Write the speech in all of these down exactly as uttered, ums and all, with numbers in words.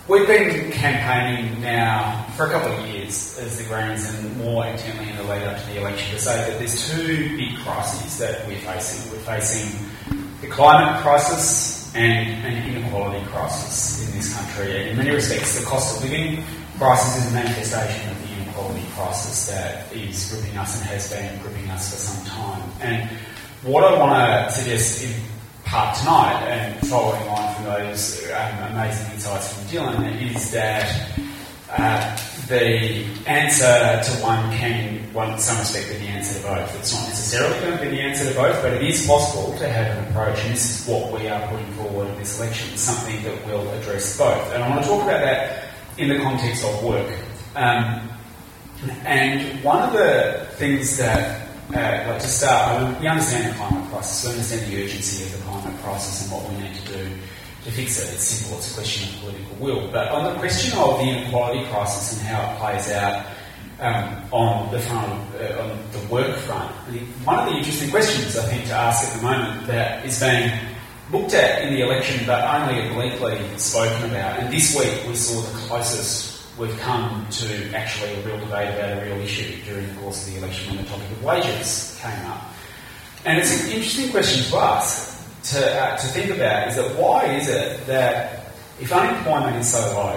we've been campaigning now for a couple of years as the Greens, and more intently in the lead up to the election, to say that there's two big crises that we're facing. We're facing the climate crisis and an inequality crisis in this country. And in many respects, the cost of living crisis is a manifestation of the inequality crisis that is gripping us and has been gripping us for some time. And what I want to suggest in part tonight, and following on from those um, amazing insights from Dylan, is that uh, the answer to one can, one, in some respect, be the answer to both. It's not necessarily going to be the answer to both, but it is possible to have an approach, and this is what we are putting forward in this election, something that will address both. And I want to talk about that in the context of work. Um, and one of the things that Uh, like to start, I mean, we understand the climate crisis, we understand the urgency of the climate crisis and what we need to do to fix it. It's simple, it's a question of political will. But on the question of the inequality crisis and how it plays out um, on the front, uh, on the work front, I think one of the interesting questions I think to ask at the moment that is being looked at in the election but only obliquely spoken about, and this week we saw the closest we've come to actually a real debate about a real issue during the course of the election when the topic of wages came up. And it's an interesting question to ask, to, uh, to think about, is that why is it that if unemployment is so low,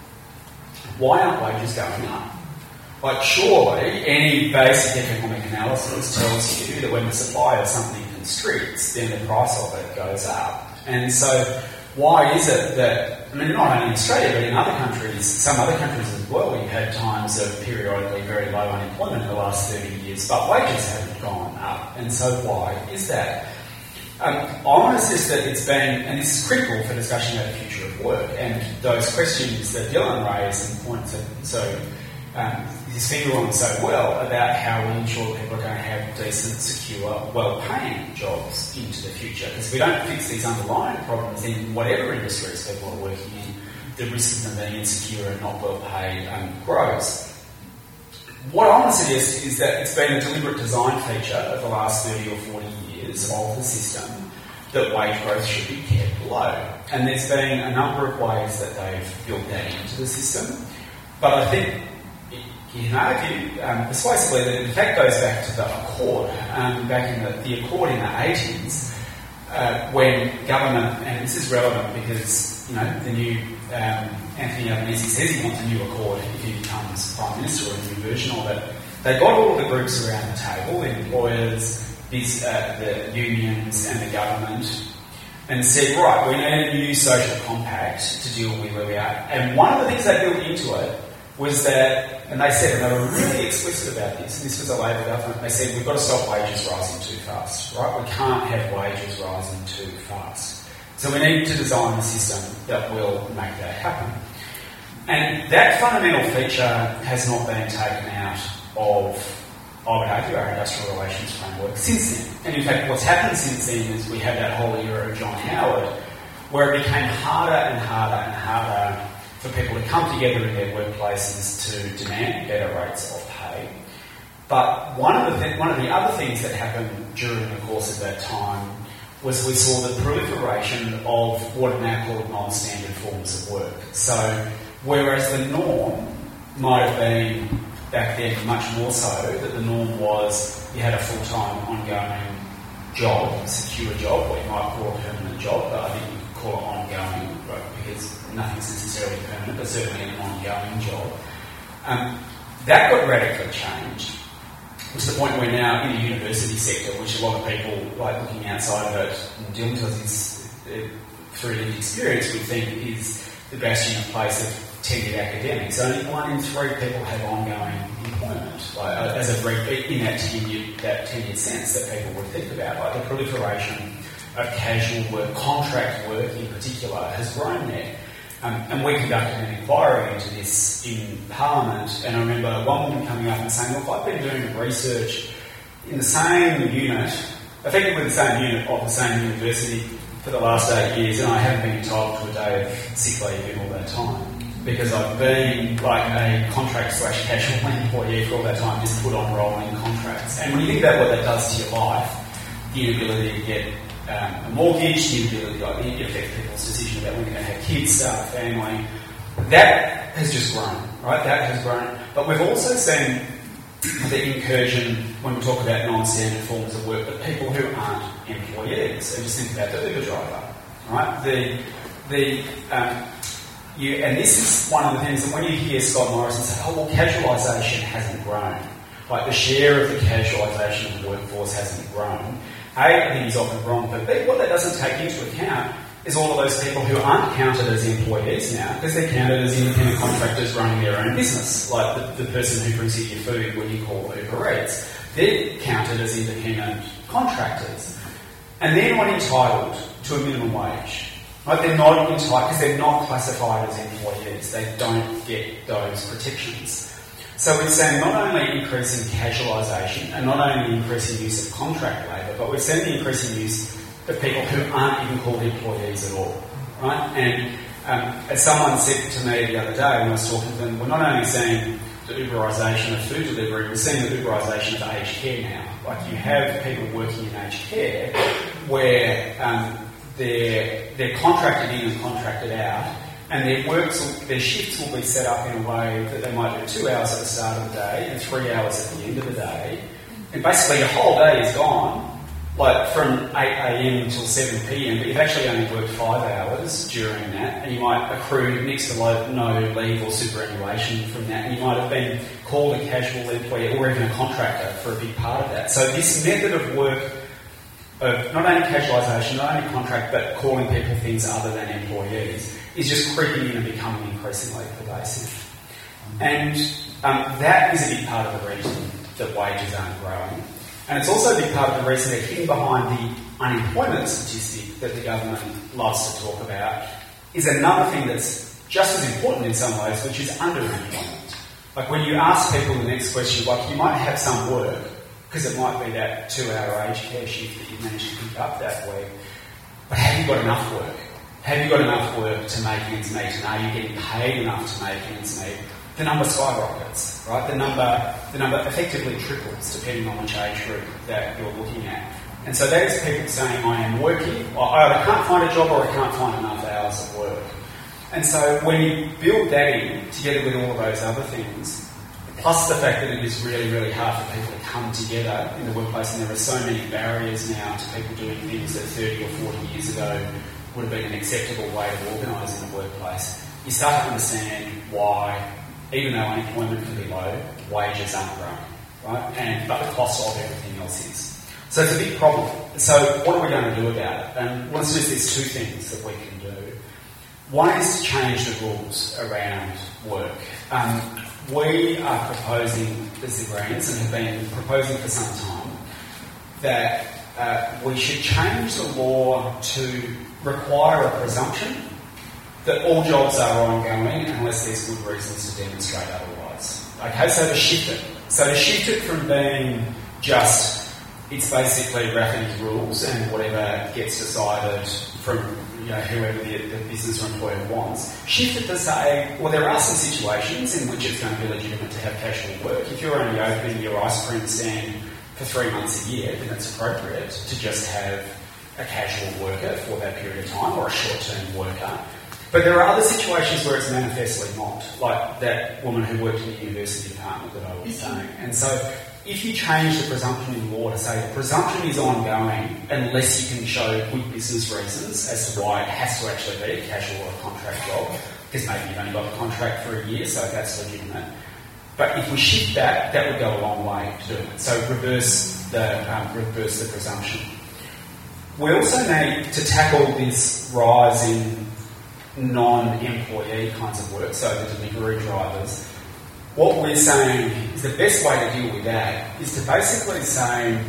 why aren't wages going up? Like, surely any basic economic analysis tells you that when the supply of something constricts, then the price of it goes up. And so why is it that, I mean, not only in Australia, but in other countries, some other countries as well, we've had times of periodically very low unemployment in the last thirty years, but wages haven't gone up. And so why is that? Um, I want to suggest that it's been, and this is critical for discussion about the future of work, and those questions that Dylan raised and points to, so um, his finger on so well about how we ensure people are going to have decent, secure, well-paying jobs into the future. Because if we don't fix these underlying problems in whatever industries people are working in, the risk of them being insecure and not well-paid um, grows. What I want to suggest is that it's been a deliberate design feature of the last thirty or forty years of the system that wage growth should be kept low. And there's been a number of ways that they've built that into the system. But I think you can argue um, persuasively that it in fact goes back to the Accord, um, back in the, the Accord in the eighties, uh, when government, and this is relevant because, you know, the new um, Anthony Albanese says he wants a new Accord if he becomes Prime Minister, or a new version of it. They got all the groups around the table, the employers, these, uh, the unions and the government, and said, right, we need a new social compact to deal with where we are. And one of the things they built into it was that, and they said, and they were really explicit about this, and this was a Labor government, they said, we've got to stop wages rising too fast, right? We can't have wages rising too fast. So we need to design a system that will make that happen. And that fundamental feature has not been taken out of, I would argue, our industrial relations framework since then. And in fact, what's happened since then is we had that whole era of John Howard, where it became harder and harder and harder for people to come together in their workplaces to demand better rates of pay. But one of the th- one of the other things that happened during the course of that time was we saw the proliferation of what are now called non-standard forms of work. So whereas the norm might have been back then much more so that the norm was you had a full-time ongoing job, a secure job, what you might call a permanent job, but I think you could call it ongoing, right, because nothing's necessarily permanent, but certainly an ongoing job. Um, that got radically changed to the point where now in the university sector, which a lot of people, like looking outside of it and dealing with this uh, through lived experience, we think is the bastion of place of tenured academics. Only one in three people have ongoing employment, like, uh, as a re- in that tenured, that tenured sense that people would think about. Like the proliferation of casual work, contract work in particular, has grown there. Um, and we conducted an inquiry into this in Parliament, and I remember one woman coming up and saying, look, I've been doing research in the same unit, effectively the same unit of the same university for the last eight years, and I haven't been entitled to a day of sick leave in all that time, because I've been like a contract slash casual employee for all that time, just put on rolling contracts. And when you think about what that does to your life, the inability to get um, a mortgage, the inability, like, it affects people's decision about when they're going to have kids, start a family, That has just grown, right? That has grown. But we've also seen the incursion, when we talk about non-standard forms of work, but people who aren't employees. So just think about the Uber driver, right? The, the, um, you, and this is one of the things that when you hear Scott Morrison say, oh, well, casualisation hasn't grown. Like the share of the casualisation of the workforce hasn't grown. A, I think he's often wrong, but B, what that doesn't take into account is all of those people who aren't counted as employees now, because they're counted as independent contractors running their own business, like the, the person who brings you your food when you call Uber Eats. They're counted as independent contractors. And they're not entitled to a minimum wage. Right? They're not entitled, because they're not classified as employees. They don't get those protections. So we're saying not only increasing casualisation and not only increasing use of contract labour, but we're seeing the increasing use of people who aren't even called employees at all, right? And um, as someone said to me the other day when I was talking to them, we're not only seeing the Uberisation of food delivery, we're seeing the Uberisation of aged care now. Like you have people working in aged care where um, they're, they're contracted in and contracted out, and their works, will, their shifts will be set up in a way that they might do two hours at the start of the day and three hours at the end of the day, and basically your whole day is gone. Like from eight a.m. until seven p.m, but you've actually only worked five hours during that, and you might accrue next to no leave or superannuation from that, and you might have been called a casual employee or even a contractor for a big part of that. So this method of work, of not only casualisation, not only contract, but calling people things other than employees, is just creeping in and becoming increasingly pervasive. And um, that is a big part of the reason that wages aren't growing. And it's also a big part of the reason that hidden behind the unemployment statistic that the government loves to talk about is another thing that's just as important in some ways, which is underemployment. Like when you ask people the next question, like you might have some work, because it might be that two-hour aged care shift that you managed to pick up that week, but have you got enough work? Have you got enough work to make ends meet? And are you getting paid enough to make ends meet? The number skyrockets, right? The number, the number effectively triples depending on which age group that you're looking at. And so that is people saying, I am working, or I either can't find a job or I can't find enough hours of work. And so when you build that in, together with all of those other things, plus the fact that it is really, really hard for people to come together in the workplace, and there are so many barriers now to people doing things that thirty or forty years ago would have been an acceptable way to organise in the workplace, you start to understand why, even though unemployment can be low, wages aren't growing, right? And but the cost of everything else is. So it's a big problem. So what are we going to do about it? And well, there's there's two things that we can do. One is to change the rules around work. Um, we are proposing, as the Greens, and have been proposing for some time, that uh, we should change the law to require a presumption that all jobs are ongoing unless there's good reasons to demonstrate otherwise. Okay, so to shift it. So to shift it from being just, it's basically Rafferty's rules and whatever gets decided from you know, whoever the, the business or employer wants, shift it to say, well, there are some situations in which it's going to be legitimate to have casual work. If you're only opening your ice cream stand for three months a year, then it's appropriate to just have a casual worker for that period of time or a short-term worker. But there are other situations where it's manifestly not, like that woman who worked in the university department that I was saying. And so if you change the presumption in law to say the presumption is ongoing unless you can show good business reasons as to why it has to actually be a casual or a contract job, because maybe you've only got the contract for a year, so that's legitimate. But if we shift that, that would go a long way to do it. So reverse the, um, reverse the presumption. We also need to tackle this rise in non-employee kinds of work, so the delivery drivers. What we're saying is the best way to deal with that is to basically say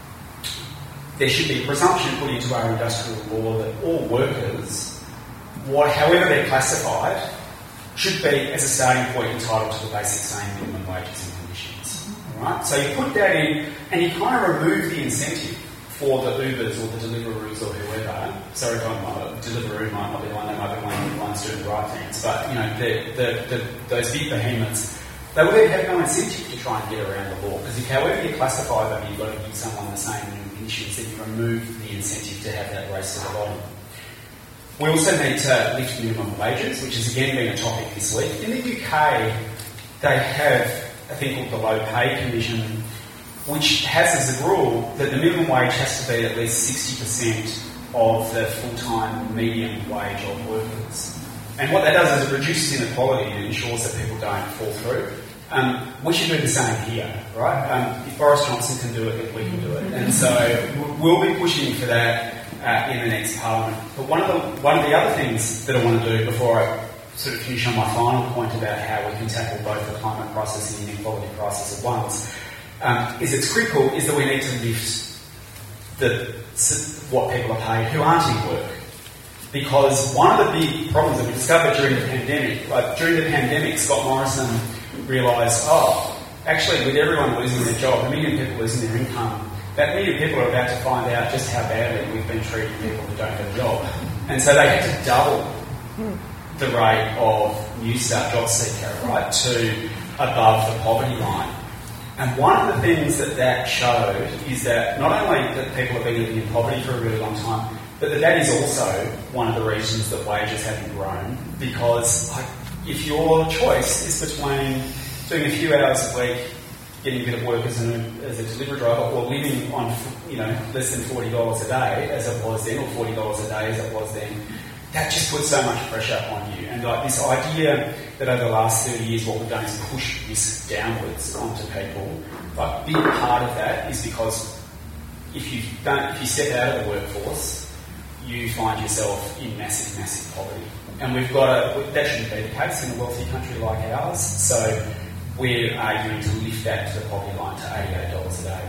there should be a presumption put into our industrial law that all workers, what, however they're classified, should be, as a starting point, entitled to the basic same minimum wages and conditions. Right? So you put that in, and you kind of remove the incentive for the Ubers or the Deliveroos or whoever. Sorry if I'm not, Deliveroo might not be one, they might be one of the ones doing the right things, but you know, the, the, the, those big behemoths, they will then have no incentive to try and get around the law, because if however you classify them, you've got to give someone the same minimum conditions, then you remove the incentive to have that race to the bottom. We also need to lift minimum wages, which has again been a topic this week. In the U K, they have a thing called the Low Pay Commission, which has as a rule that the minimum wage has to be at least sixty percent of the full-time median wage of workers. And what that does is it reduces inequality and ensures that people don't fall through. Um, we should do the same here, right? Um, if Boris Johnson can do it, then we can do it. And so we'll be pushing for that uh, in the next Parliament. But one of the one of the other things that I want to do before I sort of finish on my final point about how we can tackle both the climate crisis and the inequality crisis at once, um, is it's critical is that we need to lift the what people are paid who aren't in work. Because one of the big problems that we discovered during the pandemic, like during the pandemic, Scott Morrison realised, oh, actually with everyone losing their job, a million people losing their income, that million people are about to find out just how badly we've been treating people who don't have a job. And so they had to double the rate of New Start job seeker, right, to above the poverty line. And one of the things that that showed is that not only that people have been living in poverty for a really long time, but that that is also one of the reasons that wages haven't grown, because like, if your choice is between doing a few hours a week, getting a bit of work as a, as a delivery driver, or living on, you know, less than forty dollars a day as it was then, or forty dollars a day as it was then, that just puts so much pressure on you. And like this idea that over the last thirty years what we've done is push this downwards onto people, like a big part of that is because if you don't, if you step out of the workforce, you find yourself in massive, massive poverty. And we've got a, that shouldn't be the case in a wealthy country like ours, so we're arguing to lift that to the poverty line to eighty-eight dollars a day.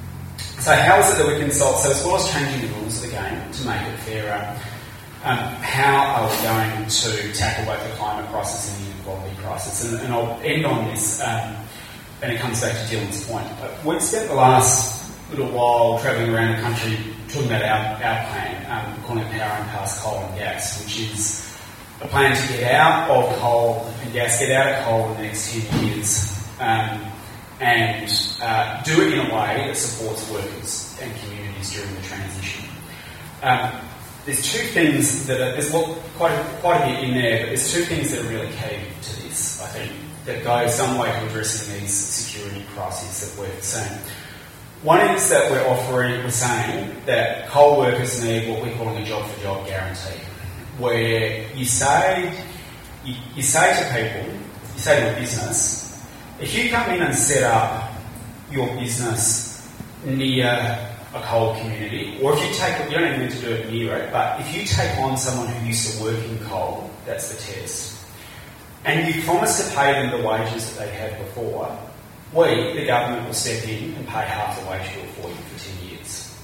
So how is it that we can solve, so as well as changing the rules of the game to make it fairer, um, how are we going to tackle both the climate crisis and the inequality crisis? And, and I'll end on this, um, and it comes back to Dylan's point. We've spent the last little while travelling around the country talking about our, our plan, um, calling it Powering Past Coal and Gas, which is a plan to get out of coal and gas, get out of coal in the next ten years, um, and uh, do it in a way that supports workers and communities during the transition. Um, there's two things that are, there's well, quite, a, quite a bit in there, but there's two things that are really key to this, I think, that go some way to addressing these security crises that we're seeing. One is that we're offering, we're saying that coal workers need what we're calling a job-for-job guarantee, where you say, you, you say to people, you say to a business, if you come in and set up your business near a coal community, or if you take, you don't even need to do it near it, but if you take on someone who used to work in coal, that's the test, and you promise to pay them the wages that they had before, we, the government, will step in and pay half the wage bill for you for ten years.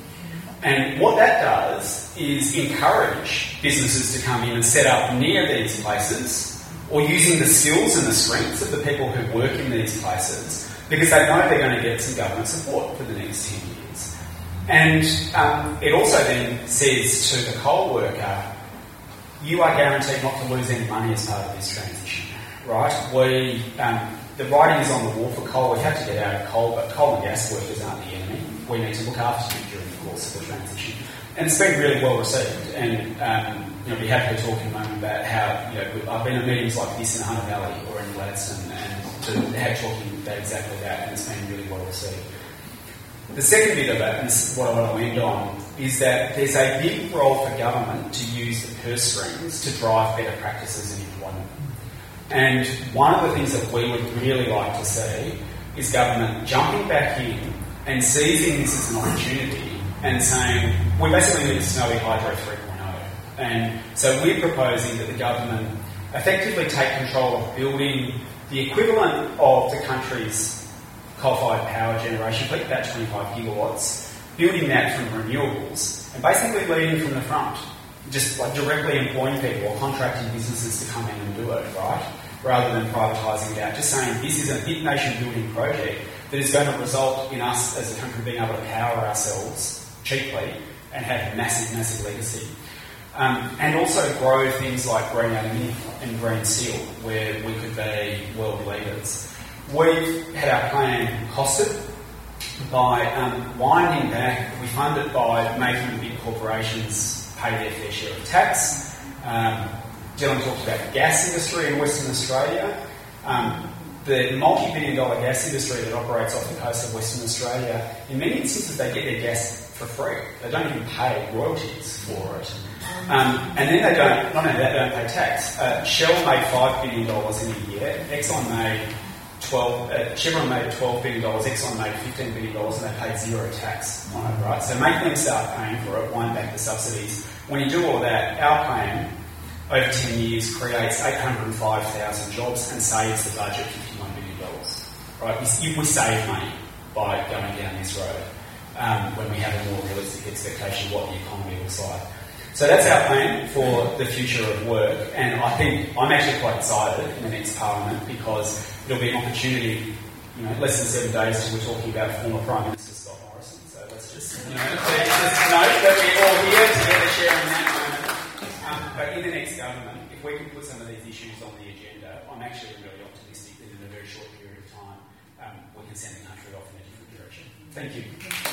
And what that does is encourage businesses to come in and set up near these places, or using the skills and the strengths of the people who work in these places, because they know they're going to get some government support for the next ten years. And um, it also then says to the coal worker, you are guaranteed not to lose any money as part of this transition, right? We... Um, The writing is on the wall for coal. We have to get out of coal, but coal and gas workers aren't the enemy. We need to look after you during the course of the transition. And it's been really well received. And um, you know, I'd be happy to talk in a moment about how, you know, I've been at meetings like this in Hunter Valley or in Gladstone and to have talking about exactly that, and it's been really well received. The second bit of it, and this is what I want to end on, is that there's a big role for government to use the purse strings to drive better practices in employment. And one of the things that we would really like to see is government jumping back in and seizing this as an opportunity and saying, we basically need Snowy Hydro three point oh. And so we're proposing that the government effectively take control of building the equivalent of the country's coal-fired power generation fleet, about twenty-five gigawatts, building that from renewables, and basically leading from the front. Just like directly employing people or contracting businesses to come in and do it, right? Rather than privatising it out. Just saying this is a big nation building project that is going to result in us as a country being able to power ourselves cheaply and have massive, massive legacy. Um, and also grow things like green aluminium and green steel, where we could be world leaders. We've had our plan costed by um, winding back. We fund it by making the big corporations pay their fair share of tax, Um, Dylan talked about the gas industry in Western Australia. Um, the multi-billion dollar gas industry that operates off the coast of Western Australia, in many instances they get their gas for free. They don't even pay royalties for it. Um, and then they don't, not only that, they don't pay tax. Uh, Shell made five billion dollars in a year. Exxon made twelve, uh, Chevron made twelve billion dollars, Exxon made fifteen billion dollars, and they paid zero tax on it, right? So make them start paying for it, wind back the subsidies. When you do all that, our plan over ten years creates eight hundred five thousand jobs and saves the budget fifty-one billion dollars, right? We, we save money by going down this road um, when we have a more realistic expectation of what the economy looks like. So that's our plan for the future of work, and I think I'm actually quite excited in the next Parliament because it'll be an opportunity, you know, less than seven days till we're talking about former Prime Minister Scott Morrison. So let's just, you know, just note that we're all here together sharing that moment. Um, but in the next government, if we can put some of these issues on the agenda, I'm actually really optimistic that in a very short period of time, um, we can send the country off in a different direction. Thank you.